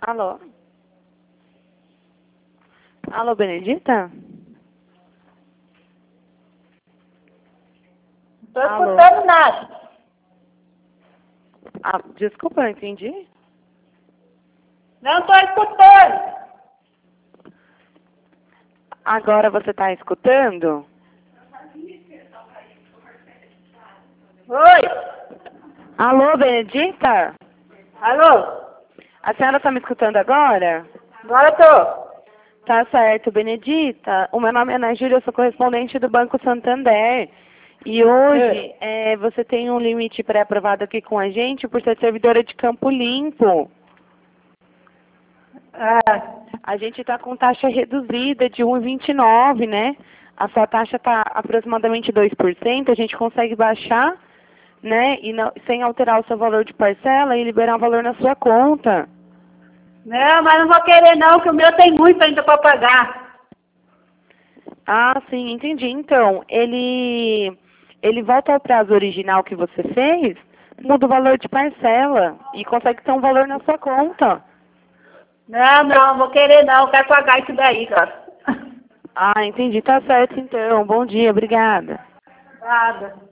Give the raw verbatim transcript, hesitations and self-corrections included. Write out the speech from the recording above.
Alô? Alô, Benedita? Não tô Alô? escutando nada. Ah, desculpa, não entendi. Não tô escutando. Agora você está escutando? Oi. Alô, Benedita? Alô? A senhora está me escutando agora? Agora eu tô. Tá certo, Benedita. O meu nome é Ana Júlia, eu sou correspondente do Banco Santander. E hoje é, você tem um limite pré-aprovado aqui com a gente por ser servidora de Campo Limpo. Ah, A gente está com taxa reduzida de um vírgula vinte e nove, né? A sua taxa está aproximadamente dois por cento. A gente consegue baixar, né? E não, sem alterar o seu valor de parcela e liberar um valor na sua conta. não, mas não vou querer não, que o meu tem muito ainda para pagar. Ah, sim, entendi. Então, ele, ele volta ao prazo original que você fez, muda o valor de parcela e consegue ter um valor na sua conta. Não, não, não vou querer não, eu quero pagar isso daí, cara. Ah, entendi. Tá certo, então. Bom dia, obrigada. Nada.